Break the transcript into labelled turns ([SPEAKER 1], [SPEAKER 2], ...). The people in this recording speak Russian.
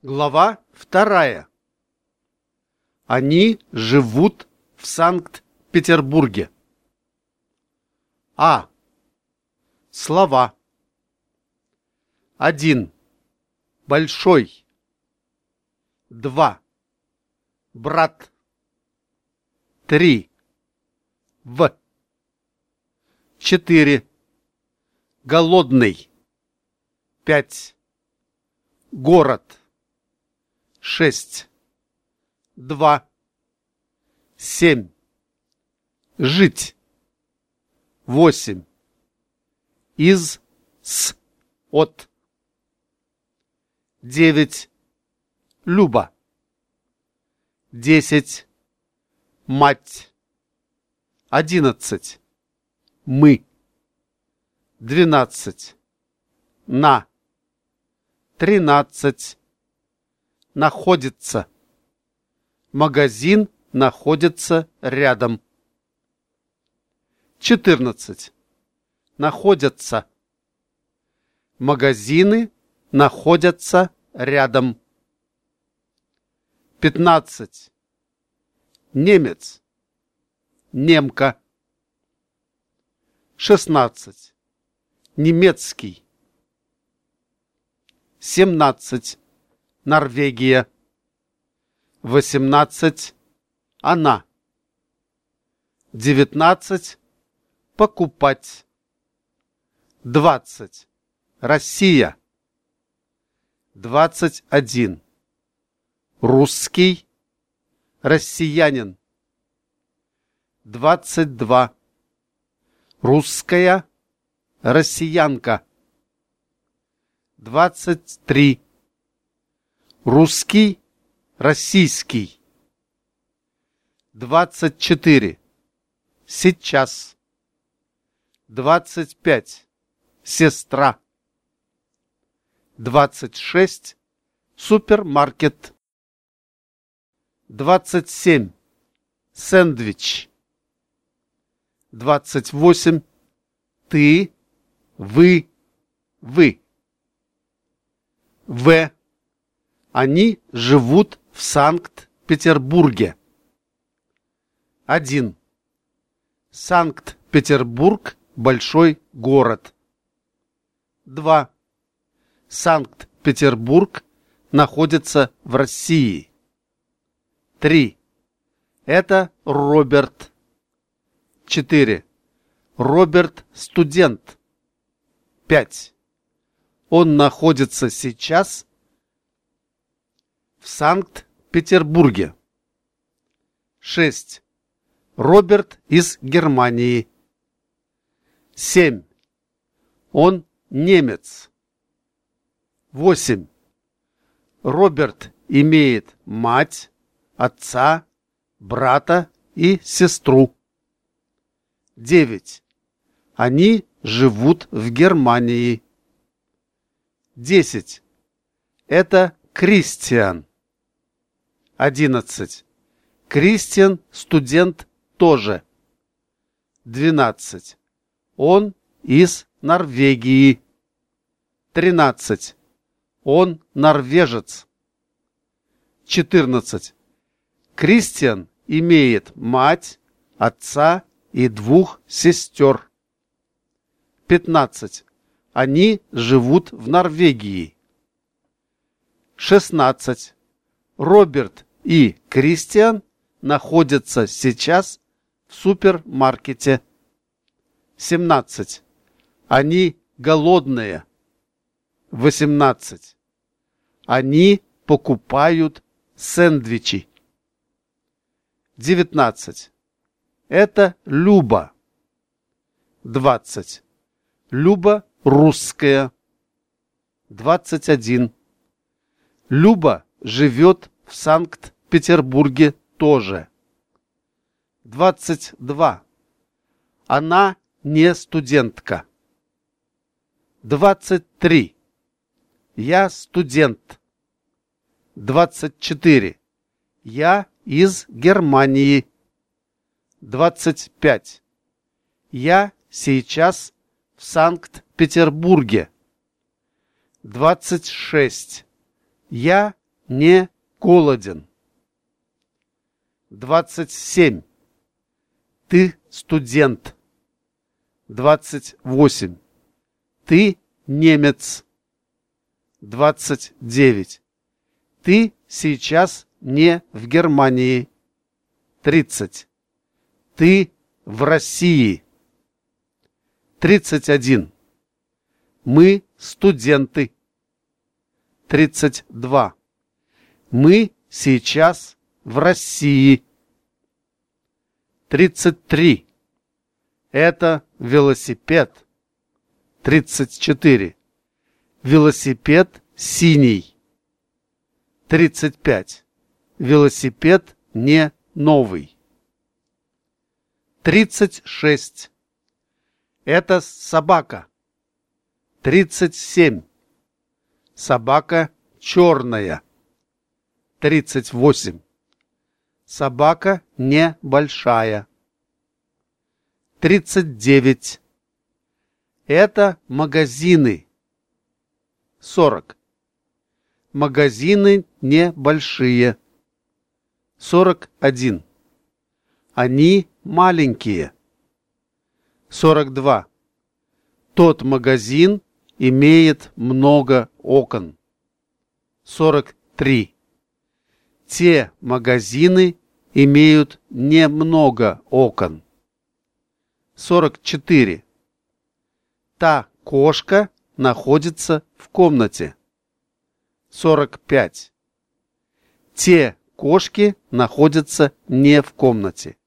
[SPEAKER 1] Глава 2. Они живут в Санкт-Петербурге. А. Слова. 1. Большой. 2. Брат. 3. В. 4. Голодный. 5. Город. 6. 2. 7. Жить. 8. Из. С. От. 9. Люба. 10. Мать. 11. Мы. 12. На. 13. Находится. Магазин находится рядом. 14. Находятся. Магазины находятся рядом. 15. Немец. Немка. 16. Немецкий. 17. Норвегия. 18. Она. 19. Покупать. 20. Россия. 21. Русский. Россиянин. 22. Русская. Россиянка. 23. Русский. Российский. 24. Сейчас. 25. Сестра. 26. Супермаркет. 27. Сэндвич. 28. Ты. Вы. Вы. В. Они живут в Санкт-Петербурге. 1. Санкт-Петербург – большой город. 2. Санкт-Петербург находится в России. 3. Это Роберт. 4. Роберт – студент. 5. Он находится сейчас в Санкт-Петербурге. 6. Роберт из Германии. 7. Он немец. 8. Роберт имеет мать, отца, брата и сестру. 9. Они живут в Германии. 10. Это Кристиан. 11. Кристиан студент тоже. 12. Он из Норвегии. 13. Он норвежец. 14. Кристиан имеет мать, отца и 2 сестер. 15. Они живут в Норвегии. 16. Роберт и Кристиан находятся сейчас в супермаркете. 17. Они голодные. 18. Они покупают сэндвичи. 19. Это Люба. 20. Люба русская. 21. Люба живет в Санкт-Петербурге тоже. 22. Она не студентка. 23. Я студент. 24. Я из Германии. 25. Я сейчас в Санкт-Петербурге. 26. Я не голоден. 27. Ты студент. 28. Ты немец. 29. Ты сейчас не в Германии. 30. Ты в России. 31. Мы студенты. 32. Мы сейчас в России. 33. Это велосипед. 34. Велосипед синий. 35. Велосипед не новый. 36. Это собака. 37. Собака черная. 38. Собака небольшая. 39. Это магазины. 40. Магазины небольшие. 41. Они маленькие. 42. Тот магазин имеет много окон. 43. Те магазины имеют немного окон. 44. Та кошка находится в комнате. 45. Те кошки находятся не в комнате.